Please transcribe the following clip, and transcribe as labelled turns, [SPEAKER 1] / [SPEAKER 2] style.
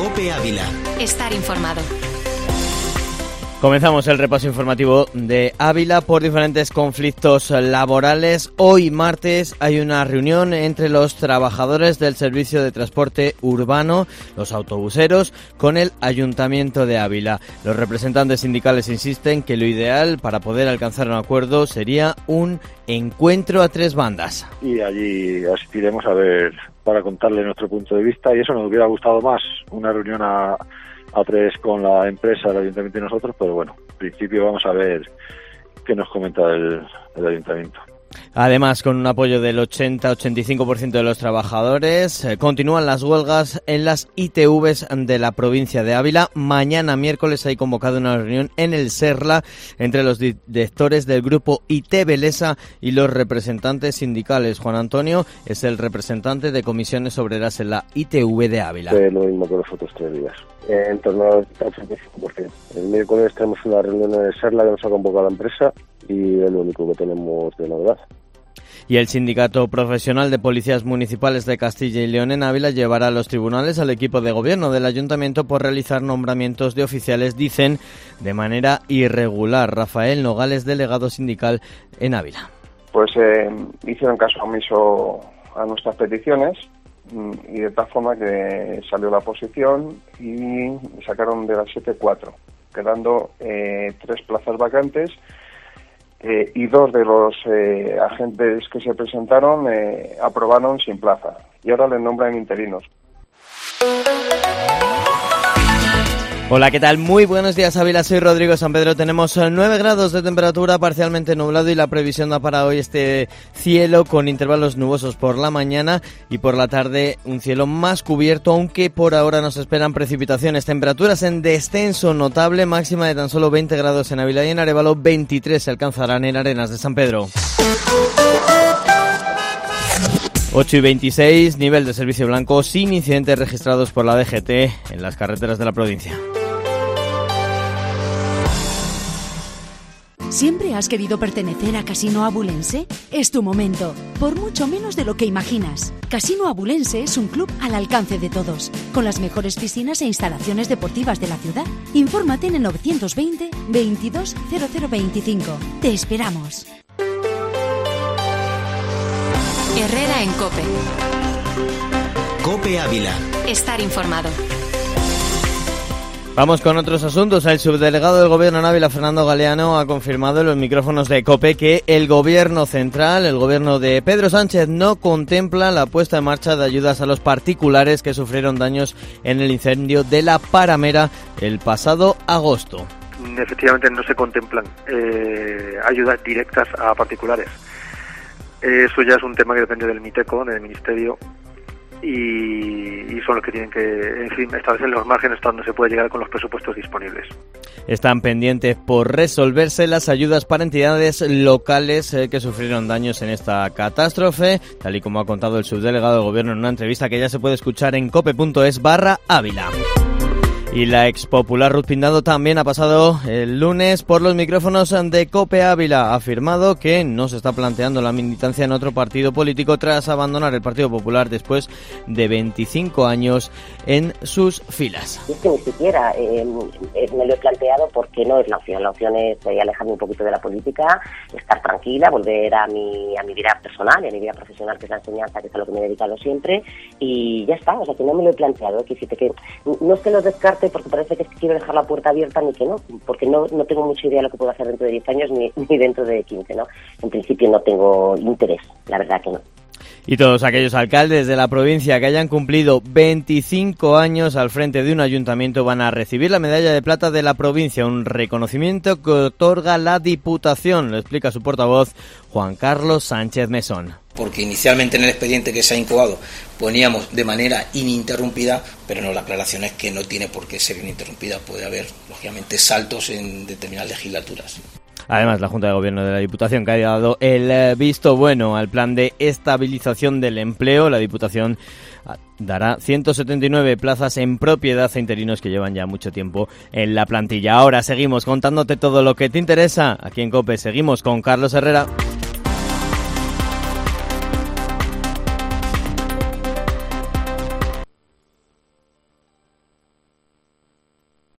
[SPEAKER 1] COPE Ávila.
[SPEAKER 2] Estar informado.
[SPEAKER 3] Comenzamos el repaso informativo de Ávila por diferentes conflictos laborales. Hoy, martes, hay una reunión entre los trabajadores del servicio de transporte urbano, los autobuseros, con el Ayuntamiento de Ávila. Los representantes sindicales insisten que lo ideal para poder alcanzar un acuerdo sería un encuentro a tres bandas.
[SPEAKER 4] Y allí asistiremos para contarle nuestro punto de vista, y eso nos hubiera gustado más, una reunión a tres con la empresa, el ayuntamiento y nosotros, pero bueno, en principio vamos a ver qué nos comenta el ayuntamiento.
[SPEAKER 3] Además, con un apoyo del 80-85% de los trabajadores, continúan las huelgas en las ITVs de la provincia de Ávila. Mañana, miércoles, hay convocado una reunión en el Serla entre los directores del grupo ITV Lesa y los representantes sindicales. Juan Antonio es el representante de comisiones obreras en la ITV de Ávila.
[SPEAKER 5] Lo mismo que los otros 3 días, en torno al 85%. El miércoles tenemos una reunión en el Serla que nos ha convocado la empresa y es lo único que tenemos de novedad.
[SPEAKER 3] Y el Sindicato Profesional de Policías Municipales de Castilla y León en Ávila llevará a los tribunales al equipo de gobierno del ayuntamiento por realizar nombramientos de oficiales, dicen, de manera irregular. Rafael Nogales, delegado sindical en Ávila.
[SPEAKER 6] Pues hicieron caso omiso a nuestras peticiones y de tal forma que salió la oposición y sacaron de las 7 4, quedando 3 plazas vacantes. Y 2 de los agentes que se presentaron aprobaron sin plaza y ahora les nombran interinos.
[SPEAKER 3] Hola, ¿qué tal? Muy buenos días, Ávila. Soy Rodrigo San Pedro. Tenemos 9 grados de temperatura, parcialmente nublado, y la previsión da para hoy este cielo con intervalos nubosos por la mañana y por la tarde un cielo más cubierto, aunque por ahora nos esperan precipitaciones. Temperaturas en descenso notable, máxima de tan solo 20 grados en Ávila y en Arévalo, 23 se alcanzarán en Arenas de San Pedro. 8:26, nivel de servicio blanco, sin incidentes registrados por la DGT en las carreteras de la provincia.
[SPEAKER 7] ¿Siempre has querido pertenecer a Casino Abulense? Es tu momento, por mucho menos de lo que imaginas. Casino Abulense es un club al alcance de todos, con las mejores piscinas e instalaciones deportivas de la ciudad. Infórmate en el 920 22 0025. Te esperamos.
[SPEAKER 2] Herrera en COPE.
[SPEAKER 1] COPE Ávila.
[SPEAKER 2] Estar informado.
[SPEAKER 3] Vamos con otros asuntos. El subdelegado del Gobierno en Ávila, Fernando Galeano, ha confirmado en los micrófonos de COPE que el Gobierno central, el Gobierno de Pedro Sánchez, no contempla la puesta en marcha de ayudas a los particulares que sufrieron daños en el incendio de la Paramera el pasado agosto.
[SPEAKER 8] Efectivamente no se contemplan ayudas directas a particulares. Eso ya es un tema que depende del MITECO, del Ministerio, y son los que tienen que, en fin, establecer los márgenes hasta donde se puede llegar con los presupuestos disponibles.
[SPEAKER 3] Están pendientes por resolverse las ayudas para entidades locales que sufrieron daños en esta catástrofe, tal y como ha contado el subdelegado del Gobierno en una entrevista que ya se puede escuchar en cope.es/Ávila. Y la expopular Ruth Pindado también ha pasado el lunes por los micrófonos de COPE Ávila. Ha afirmado que no se está planteando la militancia en otro partido político tras abandonar el Partido Popular después de 25 años en sus filas.
[SPEAKER 9] Es que ni siquiera me lo he planteado porque no es la opción. La opción es alejarme un poquito de la política, estar tranquila, volver a mi vida personal y a mi vida profesional, que es la enseñanza, que es a lo que me he dedicado siempre, y ya está. O sea, que no me lo he planteado. Que no es que lo descarte porque parece que quiero dejar la puerta abierta, ni que no, porque no tengo mucha idea de lo que puedo hacer dentro de 10 años ni dentro de 15, ¿no? En principio no tengo interés, la verdad que no.
[SPEAKER 3] Y todos aquellos alcaldes de la provincia que hayan cumplido 25 años al frente de un ayuntamiento van a recibir la medalla de plata de la provincia, un reconocimiento que otorga la Diputación, lo explica su portavoz Juan Carlos Sánchez Mesón.
[SPEAKER 10] Porque inicialmente en el expediente que se ha incubado poníamos de manera ininterrumpida, pero no, la aclaración es que no tiene por qué ser ininterrumpida, puede haber, lógicamente, saltos en determinadas legislaturas.
[SPEAKER 3] Además, la Junta de Gobierno de la Diputación, que ha dado el visto bueno al plan de estabilización del empleo, la Diputación dará 179 plazas en propiedad a interinos que llevan ya mucho tiempo en la plantilla. Ahora seguimos contándote todo lo que te interesa aquí en COPE. Seguimos con Carlos Herrera.